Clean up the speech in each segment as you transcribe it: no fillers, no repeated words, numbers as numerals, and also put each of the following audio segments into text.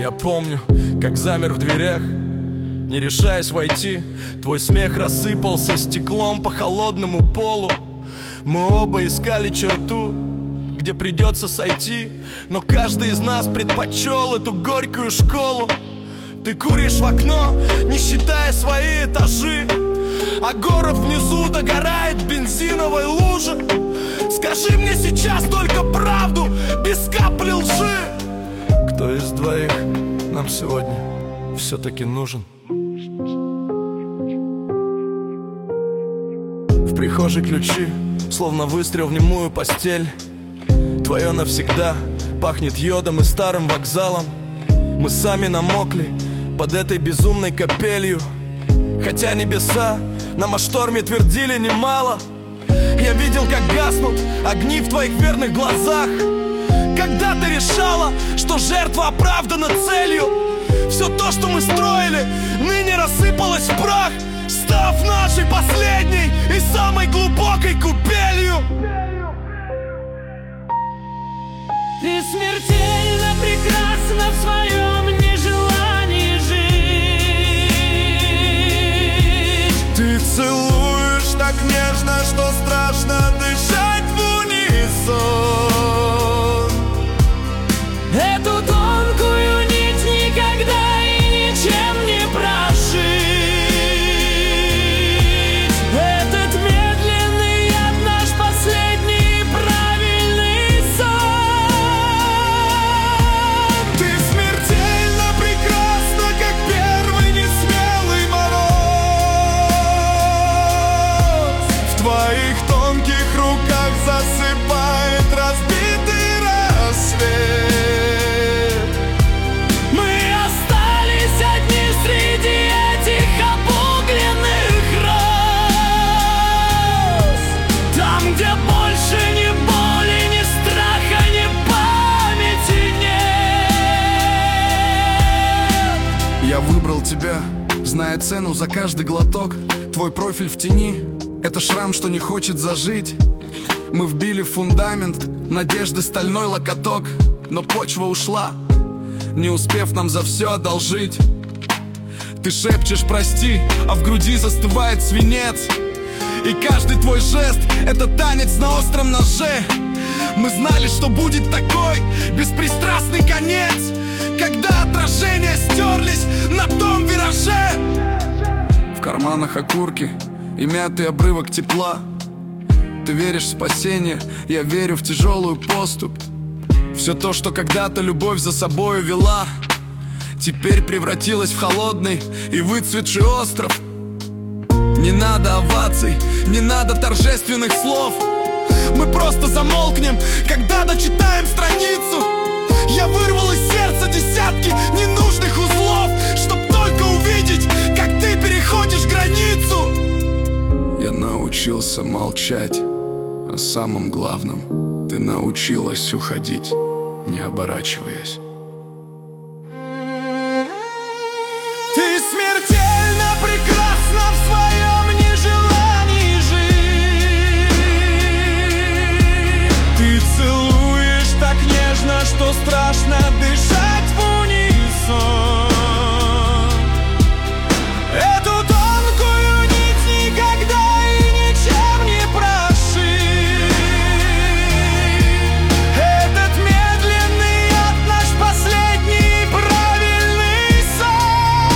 Я помню, как замер в дверях, не решаясь войти. Твой смех рассыпался стеклом по холодному полу. Мы оба искали черту, где придется сойти, но каждый из нас предпочел эту горькую школу. Ты куришь в окно, не считая свои этажи, а город внизу догорает в бензиновой луже. Скажи мне сейчас только правду, без капли лжи. Кто из двоих нам сегодня все-таки нужен? В прихожей ключи, словно выстрел в немую постель. Твое навсегда пахнет йодом и старым вокзалом. Мы сами намокли под этой безумной капелью, хотя небеса нам о шторме твердили немало. Я видел, как гаснут огни в твоих верных глазах, когда ты решала, что жертва оправдана целью. Все то, что мы строили, ныне рассыпалось в прах, став нашей последней и самой глубокой купелью. Ты смертельно прекрасна в своем нежелании жить. Ты целуешь так нежно, что страшно дышать в унисон. Эту тонкую нить никогда и ничем не прошить. Этот медленный яд наш последний правильный сон. Ты смертельно прекрасна, как первый несмелый мороз. В твоих тонких руках засыпает разбитый рассвет. Я выбрал тебя, зная цену за каждый глоток. Твой профиль в тени — это шрам, что не хочет зажить. Мы вбили в фундамент надежды стальной локоток, но почва ушла, не успев нам за все одолжить. Ты шепчешь «прости», а в груди застывает свинец, и каждый твой жест — это танец на остром ноже. Мы знали, что будет такой беспристрастный конец, когда отражения стерлись на том вираже. В карманах окурки и мятый обрывок тепла. Ты веришь в спасение, я верю в тяжелую поступь. Все то, что когда-то любовь за собою вела, теперь превратилось в холодный и выцветший остров. Не надо оваций, не надо торжественных слов. Мы просто замолкнем, когда дочитаем страницу. Я вырвал из сердца десятки ненужных узлов, чтоб только увидеть, как ты переходишь границу. Я научился молчать о самом главном. Ты научилась уходить, не оборачиваясь. Ты смертельно прекрасна в своем нежелании жить. Ты целуешь так нежно, что страшно дышать в унисон. Эту тонкую нить никогда и ничем не прошить. Этот медленный яд наш последний правильный сон.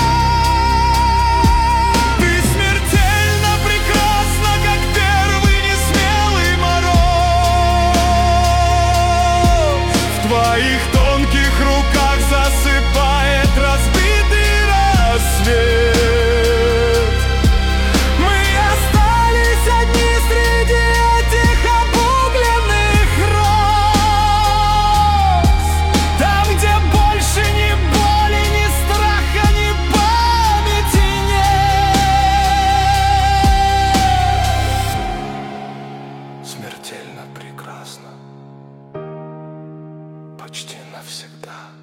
Ты смертельно прекрасна, как первый несмелый мороз. В твоих тонких руках засыпает разбитый рассвет. Мы остались одни среди этих обугленных роз. Там, где больше ни боли, ни страха, ни памяти нет. Смертельно прекрасно, почти навсегда.